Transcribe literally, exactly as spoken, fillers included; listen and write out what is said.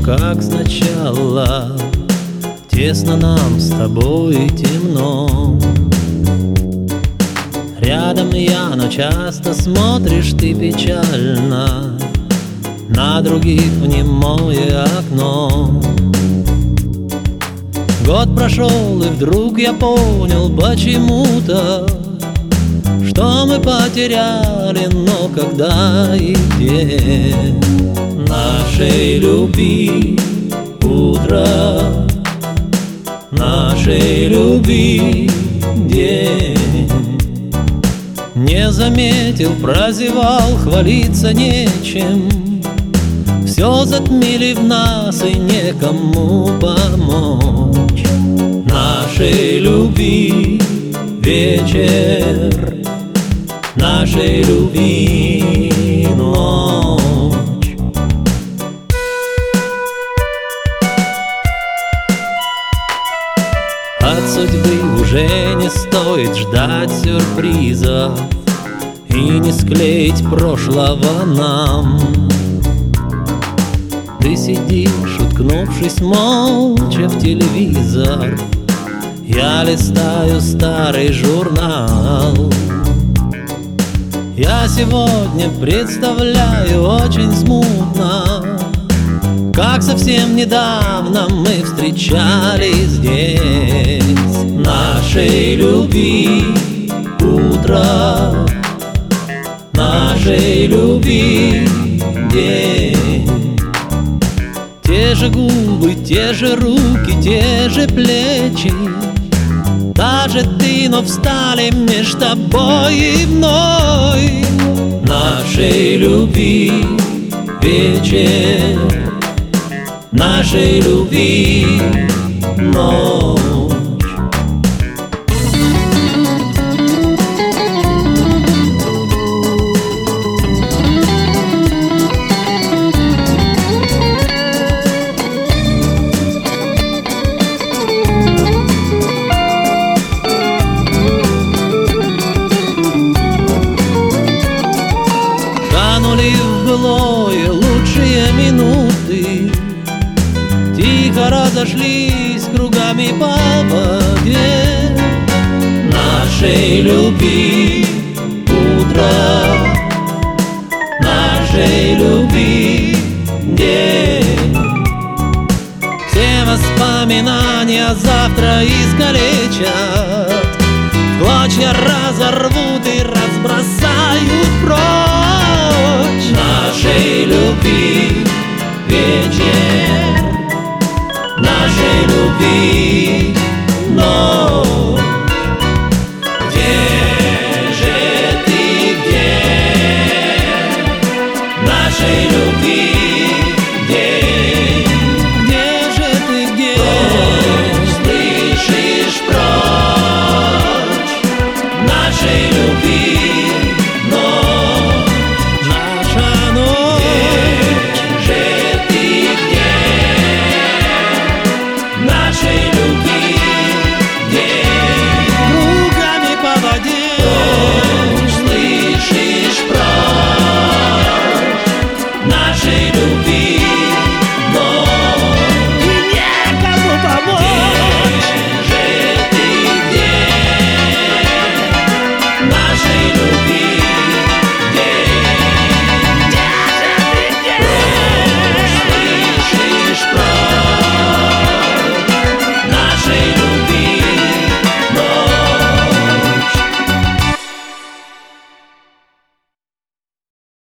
как сначала. Тесно нам с тобой и темно. Рядом я, но часто смотришь ты печально на других в немое окно. Год прошел, и вдруг я понял почему-то, что мы потеряли, но когда и где. Нашей любви утро, нашей любви день. Не заметил, прозевал, хвалиться нечем. Все затмили в нас, и некому помочь. Нашей любви вечер, нашей любви ночь. От судьбы уже не стоит ждать сюрпризов и не склеить прошлого нам. Ты сидишь, уткнувшись молча в телевизор. Я листаю старый журнал. Я сегодня представляю очень смутно, как совсем недавно мы встречались здесь. Нашей любви утро, нашей любви день. Те же губы, те же руки, те же плечи. Даже ты, но встали меж тобой и мной. Нашей любви вечер, нашей любви ночь. Канули в былое лучшие минуты, тихо разошлись кругами по воде. Нашей любви утро, нашей любви день. Все воспоминания завтра искалечат, в клочья разорвут и разбросают прочь. Нашей любви вечер, нашей любви ночь. Где же ты, где нашей любви день? Где же ты, где? Прочь, спешишь прочь нашей любви.